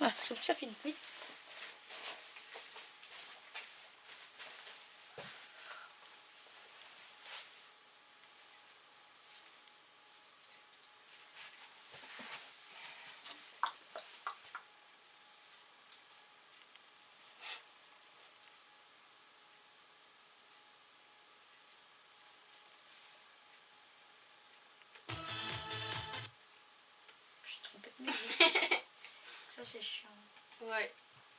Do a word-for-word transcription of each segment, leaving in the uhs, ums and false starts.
Voilà, c'est bon, ça finit. Oui. Je suis trompée de musique. Ça c'est chiant. Ouais.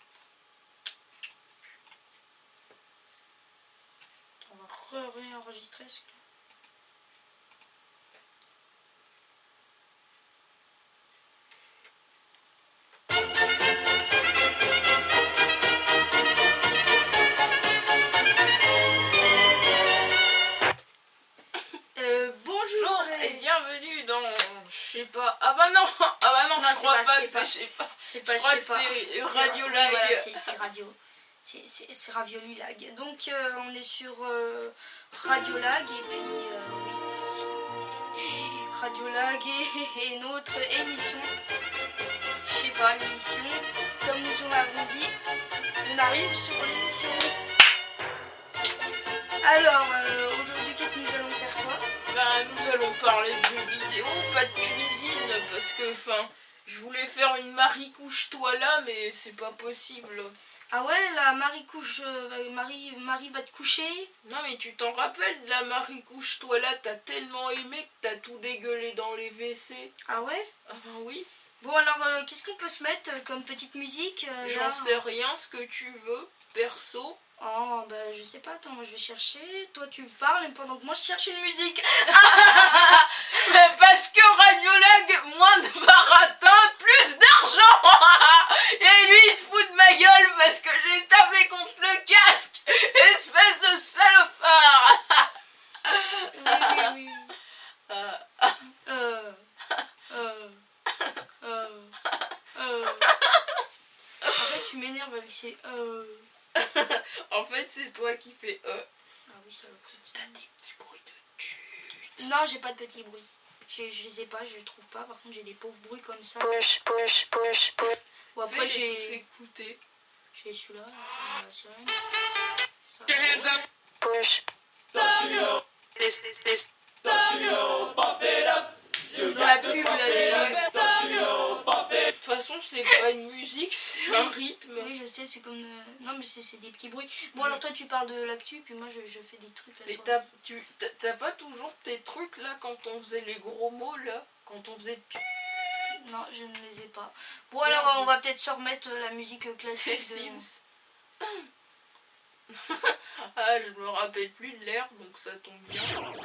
On va re-réenregistrer ce que... Euh, bonjour et bienvenue dans, je sais pas, ah bah non, ah bah non, Non, je crois pas, pas que pas. c'est, je sais pas, C'est pas, je crois je que sais pas. c'est Radio Lag. Voilà, c'est radio. C'est Ravioli Lag. Donc euh, on est sur euh, Radio Lag et puis euh, oui. Radio Lag et, et notre émission. Je sais pas, l'émission. Comme nous vous l'avons dit, on arrive sur l'émission. Alors euh, aujourd'hui, qu'est-ce que nous allons faire quoi? Ben, nous allons parler de jeux vidéo, pas de cuisine, parce que, enfin, je voulais faire une Marie couche-toi là, mais c'est pas possible. Ah ouais, la Marie couche, euh, Marie, Marie va te coucher. Non mais tu t'en rappelles de la Marie couche-toi là, t'as tellement aimé que t'as tout dégueulé dans les W C. Ah ouais? Ah ben oui. Bon alors, euh, qu'est-ce qu'on peut se mettre comme petite musique euh, J'en sais rien, ce que tu veux, perso. Oh, bah je sais pas, attends, moi je vais chercher. Toi tu parles et pendant que moi je cherche une musique. Parce que Radiolag, moins de baratin, plus d'argent. Et lui il se fout de ma gueule parce que j'ai tapé contre le casque. Espèce de salopard. Oui, oui, oui. Euh, Euh, euh, euh, euh. En fait tu m'énerves avec ces... Euh. En fait c'est toi qui fais euh. Ah oui, ça va T'as des petits bruits de tute. Non, j'ai pas de petits bruits. Je, je les ai pas, je les trouve pas. Par contre, j'ai des pauvres bruits comme ça. Push, push, push, push. Bon, après, Fais-les tous j'ai écouter. j'ai celui-là, la sirène. Ça. Push. Dans la pub, là, des... De toute façon, c'est pas une musique, c'est un rythme. Oui, je sais, c'est comme... euh, Non, mais c'est des petits bruits. Bon, alors toi, tu parles de l'actu, puis moi, je, je fais des trucs là. Mais sur- t'as tu- t'as- t'as pas toujours tes trucs là quand on faisait les gros mots là? Quand on faisait tu Non, je ne les ai pas. Bon, alors, on va peut-être se remettre euh, la musique les classique. de- Sims. Ah, je me rappelle plus de l'air, donc ça tombe bien.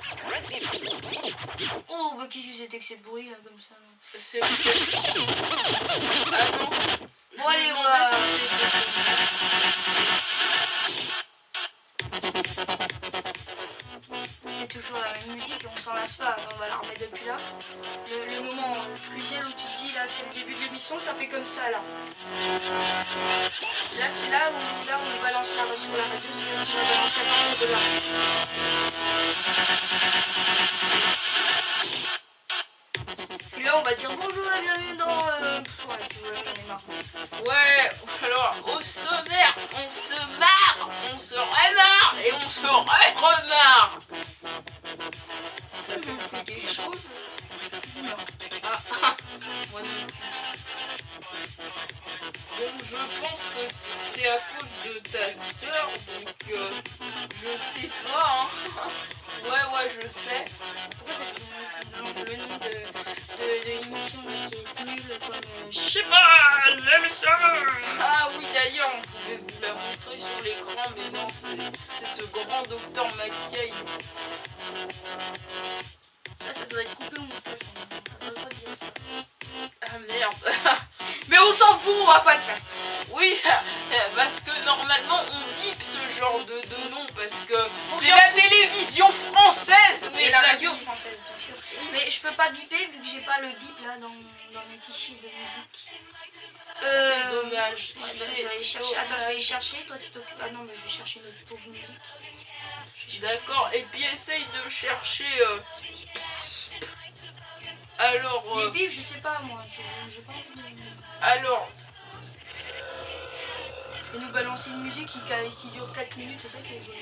Oh, bah qu'est-ce que c'était que ces bruits, là, comme ça, là. C'est peut-être... Ah non. Je Bon, me allez, on demandais va- si C'est toujours la même musique et on s'en lasse pas, on va la remettre depuis là. Le, le moment crucial où tu te dis là c'est le début de l'émission, ça fait comme ça là. Là c'est là où là on balance la sur la radio, c'est parce qu'on va balancer à partir de là. Puis là on va dire bonjour et bienvenue dans... Euh... Pff, ouais, puis voilà, j'en ai marre. c'était... Ouais, alors au sommaire, on se marre, on se remarre et on se re-remarre. Ça m'a fait quelque chose? Non. Ah, ah, moi non plus. Donc je pense que c'est à cause de ta sœur, donc euh, je sais pas, hein. Ouais, ouais, je sais. Pourquoi t'as pris le nom de, de, de l'émission là, qui est nulle comme... Euh... Je sais pas, l'émission. Ah oui, d'ailleurs, on pouvait vous la montrer sur l'écran, mais non, c'est ce grand docteur McKay. Ça, ça doit être coupé au montage. On ne peut pas dire ça. Ah merde. Mais on s'en fout, on va pas le faire. Oui, parce que normalement on bip ce genre de, de nom parce que Pour c'est ça, la faut- télévision française, mais Et la ça radio bip. française, bien sûr. Mais je peux pas biper vu que j'ai pas le bip là dans, dans mes fichiers de musique. Euh, C'est dommage. Ouais, bah, je C'est vais aller chercher. Attends, je vais aller dommage. chercher. Toi, tu t'occupes. Ah non, mais je vais chercher notre pauvre musique. Je vais chercher. D'accord, et puis essaye de chercher. euh, Alors, Les euh, bips, je sais pas moi. Je- je- J'ai pas envie de. alors, Et nous balancer une musique qui, qui dure quatre minutes, c'est ça qui est rigolo.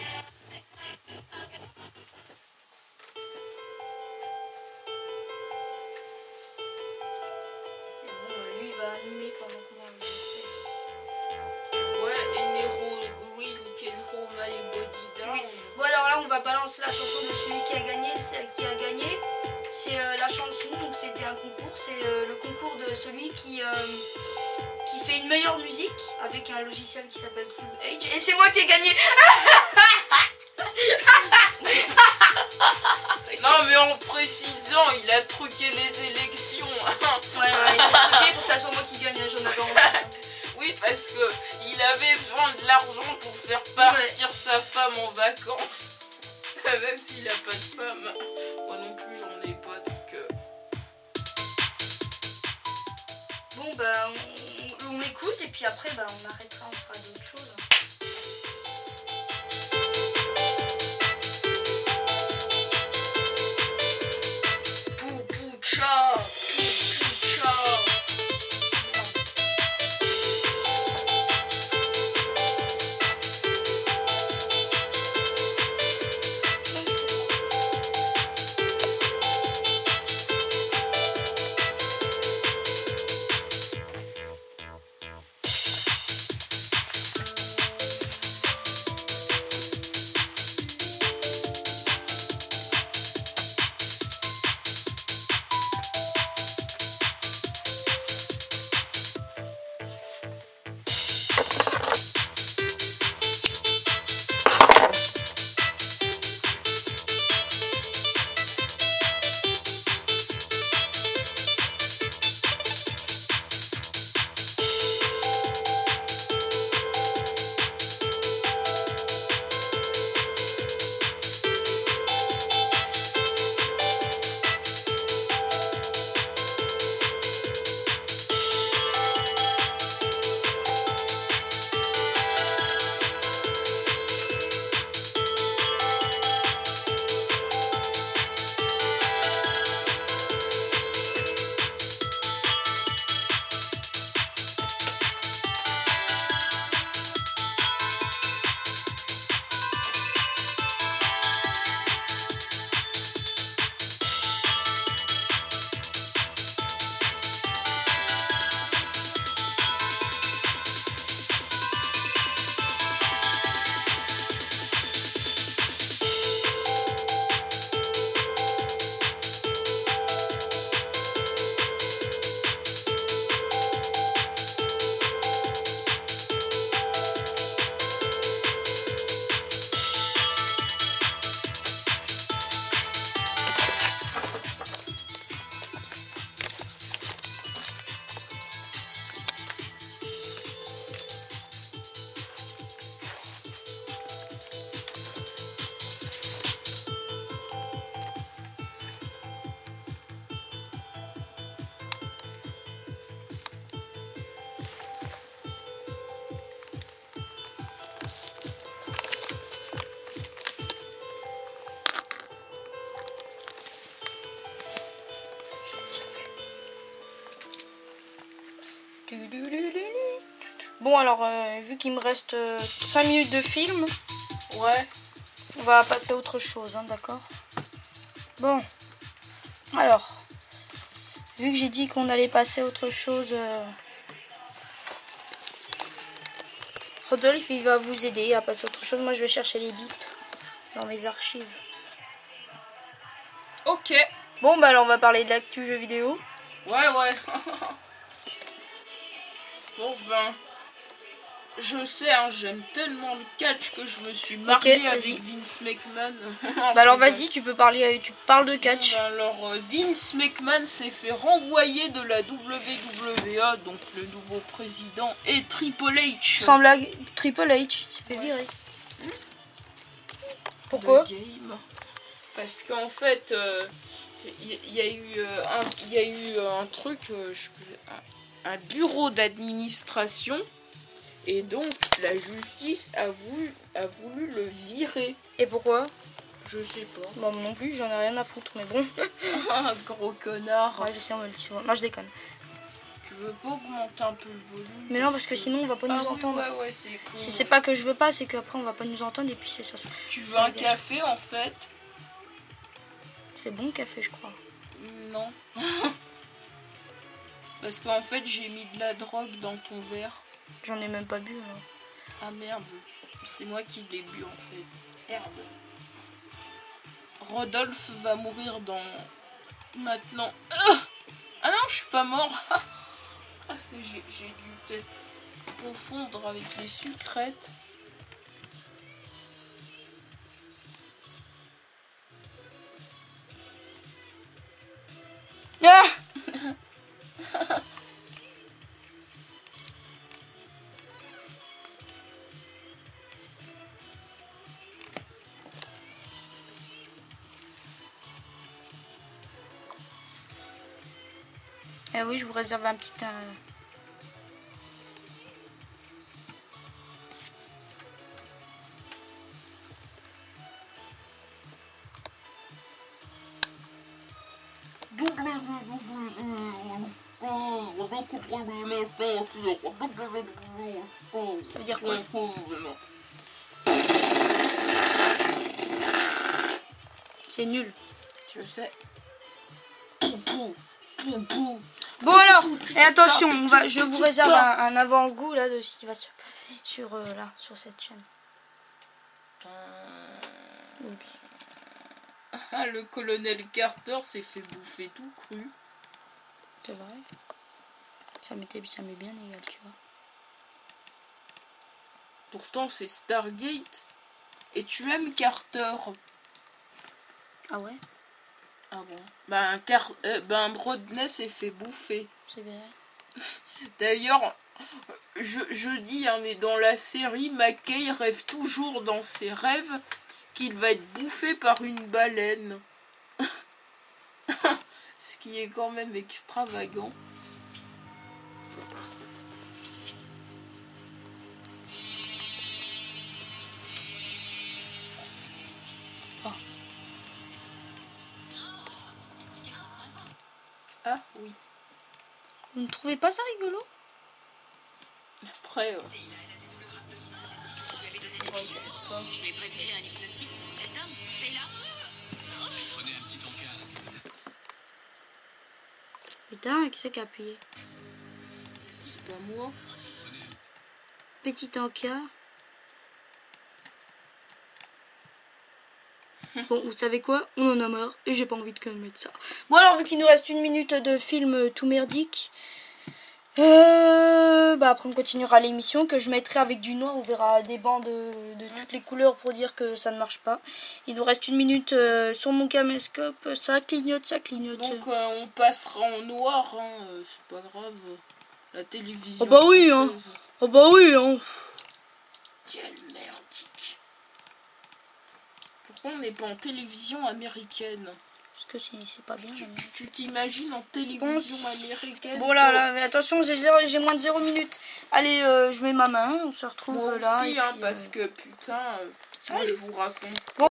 Et bon, euh, lui il va animer pendant que moi je fais. Ouais, et Nero Green can hold my body down. Oui. Bon alors là on va balancer la chanson de celui qui a gagné, celle qui a gagné. C'est euh, la chanson, donc c'était un concours, c'est euh, le concours de celui qui, euh, qui fait une meilleure musique avec un logiciel qui s'appelle CubeAge. Et c'est moi qui ai gagné. Non mais en précisant, il a truqué les élections. Ouais ouais, c'est truqué pour que ça soit moi qui gagne, j'en avais envie. Oui, parce que il avait besoin de l'argent pour faire partir ouais. sa femme en vacances. Même s'il a pas de femme. Moi non plus j'en ai pas donc... Euh... Bon bah on, on écoute et puis après bah on arrêtera, on fera d'autres choses. Poupoucha, poupoucha. Bon alors, euh, vu qu'il me reste euh, cinq minutes de film, ouais, on va passer à autre chose, hein, d'accord? Bon, alors, vu que j'ai dit qu'on allait passer à autre chose, euh, Rodolphe il va vous aider à passer à autre chose. Moi je vais chercher les bips dans mes archives. Ok. Bon bah alors on va parler de l'actu jeu vidéo. Ouais ouais. Bon ben, je sais, hein, j'aime tellement le catch que je me suis mariée okay, avec Vince McMahon. Bah alors vas-y, tu peux parler, tu parles de catch. Bon, ben alors Vince McMahon s'est fait renvoyer de la W W E, donc le nouveau président, et Triple H. Sans blague, Triple H s'est fait virer. Hmm Pourquoi? Game. Parce qu'en fait, il euh, y, y a eu euh, un, y a eu un truc, euh, je, un, un bureau d'administration. Et donc, la justice a voulu, a voulu le virer. Et pourquoi? Je sais pas. Bon, non plus, j'en ai rien à foutre, mais bon. Un gros connard. Ouais, je sais, on me le dit souvent. Non, je déconne. Tu veux pas augmenter un peu le volume? Mais non, parce que sinon on va pas Ah nous oui, entendre. ouais, ouais, c'est cool. Si c'est pas que je veux pas, c'est qu'après on va pas nous entendre et puis c'est ça. Tu veux ça un gâche. café en fait? C'est bon le café, je crois. Non. Parce qu'en fait j'ai mis de la drogue dans ton verre. J'en ai même pas bu alors. Ah merde. C'est moi qui l'ai bu en fait. Merde. Rodolphe va mourir dans... Maintenant. Ah non, je suis pas mort. Ah, c'est j'ai j'ai dû peut-être confondre avec des sucrètes. Ah Eh oui, je vous réserve un petit... Euh... Ça veut dire quoi ça? C'est nul. Je sais. Bon alors, et attention, on va, je vous réserve un, un avant-goût là de ce qui va se passer sur euh, là, sur cette chaîne. Oui. Ah, le colonel Carter s'est fait bouffer tout cru. C'est vrai. Ça m'était, ça m'est bien égal, tu vois. Pourtant c'est Stargate. Et tu aimes Carter. Ah ouais? Ah bon? Ben, Car euh, ben Rodney s'est fait bouffer. C'est bien. D'ailleurs, je, je dis, hein, mais dans la série, McKay rêve toujours dans ses rêves qu'il va être bouffé par une baleine. Ce qui est quand même extravagant. Ah oui. Vous ne trouvez pas ça rigolo? Après... Euh... Je lui ai prescrit un hypnotique pour qu'elle dorme. T'es là? Prenez un petit encas à la tête. Putain, qui c'est qui a appuyé? C'est pas moi. Petit encas. Bon, vous savez quoi? On en a marre et j'ai pas envie de mettre ça. Bon alors, vu qu'il nous reste une minute de film tout merdique, euh, bah après on continuera l'émission que je mettrai avec du noir. On verra des bandes de, de toutes les couleurs pour dire que ça ne marche pas. Il nous reste une minute euh, sur mon caméscope. Ça clignote, ça clignote. Donc euh, on passera en noir, hein. euh, c'est pas grave. La télévision. Oh bah oui, hein. française. Oh bah oui, hein. Quelle merdique. Pourquoi on n'est pas en télévision américaine? Parce que c'est c'est pas bien. Tu- mais- Tu tu t'imagines en télévision américaine? Bon là, là, mais attention, j'ai zéro- j'ai moins de zéro minutes. Allez, euh, je mets ma main, on se retrouve Moi euh, là. aussi, et hein, puis, parce euh, que putain, euh, moi je vous raconte. Bon.